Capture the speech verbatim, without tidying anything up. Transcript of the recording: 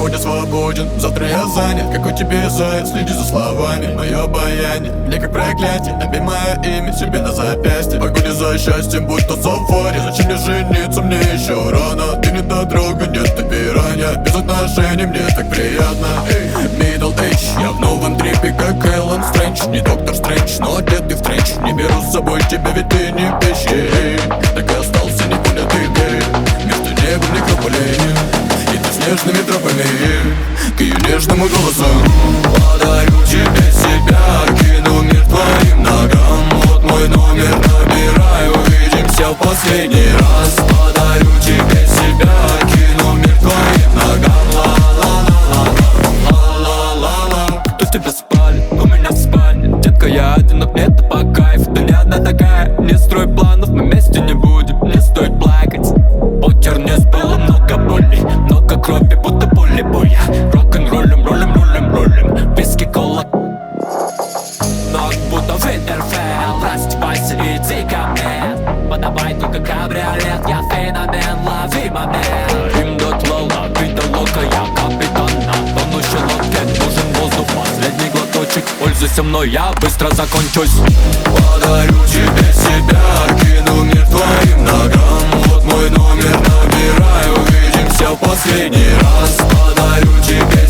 сегодня свободен, завтра я занят. Какой тебе заяц, следи за словами. Мое обаяние, мне как проклятие. Набей мое имя себе на запястье. Погоня за счастьем, будь то сафари. Зачем мне жениться, мне еще рано. Ты не дотрога, нет, ты пиранья. Без отношений мне так приятно. Middle age, я в новом трипе, как Эллен Стрэндж. Не доктор Стрэндж, но одетый в тренч. Не беру с собой тебя, ведь ты не пищи. Так и остался непонятый гей. Между небом и некрополей. И ты с нежными тропами к ее нежному голосу. Подарю тебе себя, кину мир твоим ногам. Вот мой номер, набираю, увидимся в последний раз. Подарю тебе себя, кину мир твоим ногам. Ла-ла-ла-ла-ла-ла-ла-ла. Кто в тебя спалит? У меня в спальне. Детка, я один, но мне это по кайфу. Ты не одна такая, не строй планов. Мы вместе не будем, не стоит плакать. Покер не было много боли, много крови, будто поле боя. Рок-н-роллем, роллем, роллем, роллем. Виски, кола. Ног будто Винтерфелл. Раздевайся, иди ко мне. Подавай только кабриолет, я феномен, лови момент. Им дотла, набита лока, я капитан на тонущей лодке. Нужен воздух, последний глоточек. Пользуйся мной, я быстро закончусь. Подарю тебе себя, кину мир твоим ногам. Вот мой номер, набираю, увидимся в последний раз. Подарю тебе